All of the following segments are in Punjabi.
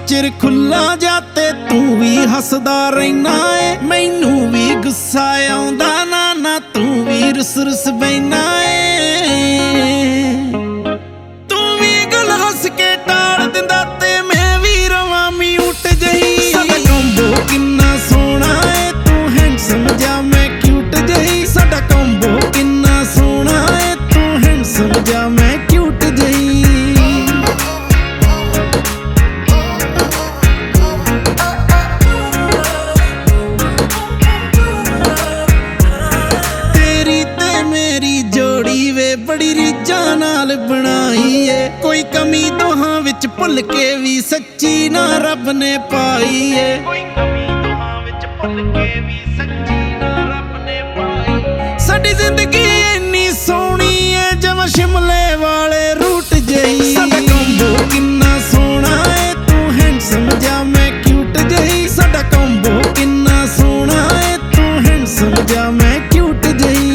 ਚਿਰ ਖੁੱਲਾ ਜਾਤੇ ਤੂੰ ਵੀ ਹੱਸਦਾ ਰਹਿਣਾ ਏ। ਮੈਨੂੰ ਵੀ ਗੁੱਸਾ ਆਉਂਦਾ ਨਾ ਤੂੰ ਵੀ ਰੁੱਸ ਰੁੱਸ ਬੈਨਾ ਏ। ਤੂੰ ਵੀ ਗੱਲ ਹੱਸ ਕੇ ਟਾਲ ਦਿੰਦਾ ਤੇ ਮੈਂ ਵੀ ਰਵਾਂ ਮਿਊਟ ਜਹੀ। ਸਾਡਾ ਕੰਬੋ ਕਿੰਨਾ ਸੋਹਣਾ ਏ ਤੂੰ ਹੈਂਡਸਮ ਜਾ ਮੈਂ ਕਿਊਟ ਜਹੀ। ਸਾਡਾ ਕੰਬੋ ਕਿੰਨਾ ਸੋਹਣਾ ਏ ਤੂੰ ਹੈਂਡਸਮ ਜਾ ਮੈਂ ਕਿਊਟ ਜਹੀ। ਬੜੀ ਰੀਝਾਂ ਨਾਲ ਬਣਾਈ ਏ ਕੋਈ ਕਮੀ ਦੋਹਾਂ ਵਿੱਚ ਭੁੱਲ ਕੇ ਵੀ ਸੱਚੀ ਨਾ ਰੱਬ ਨੇ ਪਾਈ ਏ। ਕੋਈ ਕਮੀ ਦੋਹਾਂ ਵਿੱਚ ਭੁੱਲ ਕੇ ਵੀ ਸੱਚੀ ਨਾ ਰੱਬ ਨੇ ਪਾਈ। ਸਾਡੀ ਜ਼ਿੰਦਗੀ ਇੰਨੀ ਸੋਹਣੀ ਏ ਜਿਵੇਂ ਸ਼ਿਮਲੇ ਵਾਲੇ ਰੂਟ ਜਹੀ। ਸਾਡਾ ਕੰਬੋ ਕਿੰਨਾ ਸੋਹਣਾ ਏ ਤੂੰ ਹੈਂਡਸਮ ਜਾ ਮੈਂ ਕਿਊਟ ਜਹੀ। ਸਾਡਾ ਕੰਬੋ ਕਿੰਨਾ ਸੋਹਣਾ ਏ ਤੂੰ ਹੈਂਡਸਮ ਜਾ ਮੈਂ ਕਿਊਟ ਜਹੀ।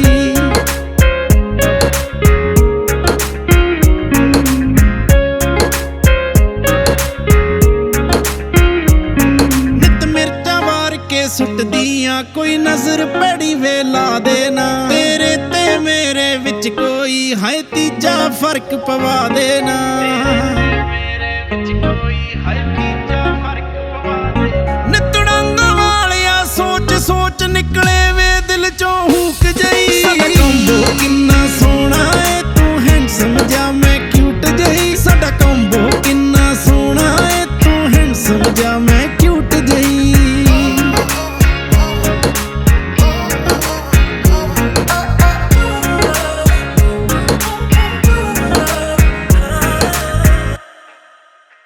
ਸੁੱਟਦੀਆਂ ਕੋਈ ਨਜ਼ਰ ਭੈੜੀ ਵੇ ਲਾ ਦੇਣਾ ਤੇਰੇ ਤੇ ਮੇਰੇ ਵਿੱਚ ਕੋਈ ਹੈ ਤੀਜਾ ਫਰਕ ਪਵਾ ਦੇਣਾ। ਮੇਰੇ ਵਿੱਚ ਕੋਈ ਹੈ